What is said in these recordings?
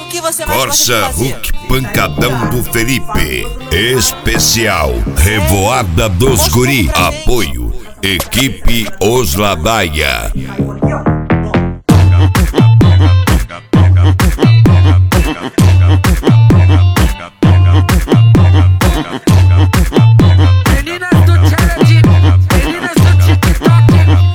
que você mais gosta de Corsa fazer? Hulk Pancadão do Felipe. Especial Revoada dos Guri. Apoio Equipe Osladaia. Meninas do challenge, meninas do TikTok,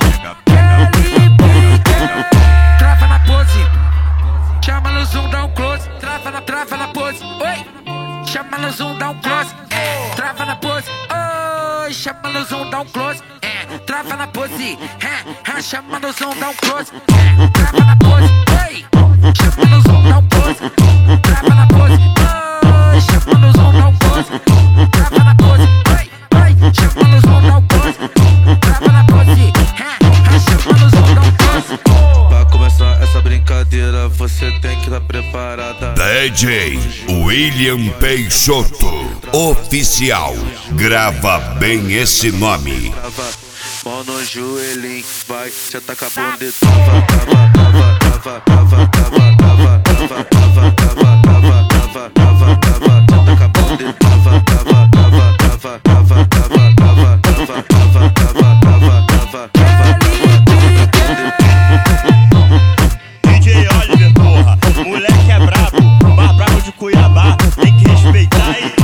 trava na pose, chama no zoom, dá um close, trava na pose, oi, chama no zoom, dá um close, trava na pose, oi, chama no zoom, dá um close, trava na pose, chama no zoom, dá um close, trava na pose, oi, chama no zoom, dá um close, trava na pose, oi, chama no zoom, dá um close, trava na pose, oi, chama no zoom, dá um close, trava na pose, chama no zoom, dá um close. Pra começar essa brincadeira, você tem que estar preparada. DJ William Peixoto Oficial. Grava bem esse nome. Mão no joelhinho, vai, cê tá com a bunda e trava, cê tá com a bunda e DJ Oliver, porra, moleque é brabo, brabo de Cuiabá, tem que respeitar aí.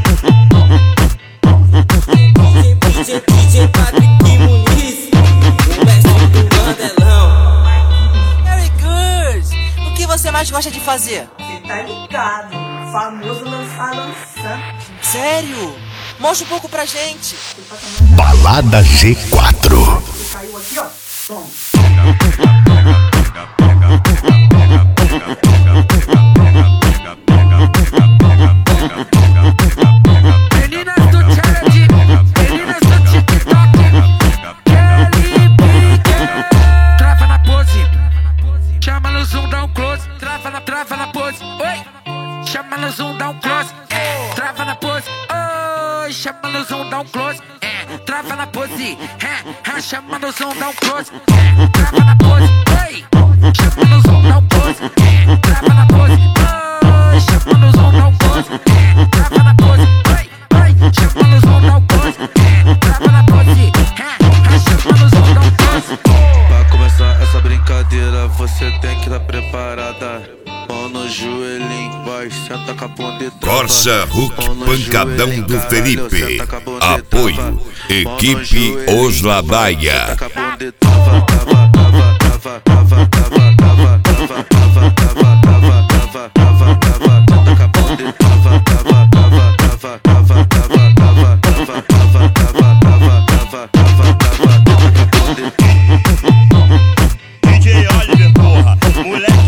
DJ Patrick Muniz, o mestre do Mandelão. Very good! O que você mais gosta de fazer? Cê tá ligado, famoso lançando. Sério? Mostra um pouco pra gente. Balada G4. Caiu aqui, ó. Tom. Meninas do challenge, meninas do TikTok, trava na pose, chama no zoom, dá um close, trava na pose, oi, chama no zoom, dá um close, trava na pose, oi, chama no zoom, dá um close, trava na pose, chama no zoom, dá um close, trava na pose, oi, chama no zoom, dá um close, trava na pose, oi, chama no zoom, dá um close, trava na pose, oi, chama no zoom, dá um close, trava na pose, chama no zoom, dá um close. Pra começar essa brincadeira, você tem que estar preparada. Mão no joelhinho, vai, senta com a bunda e trava. Corsa Hulk Mão no Pancadão joelhinho, do caralho, Felipe. senta com a bunda e trava. Apoio Mão no Equipe joelhinho, Osladaia. senta com a bunda e trava. DJ Oliver, porra, moleque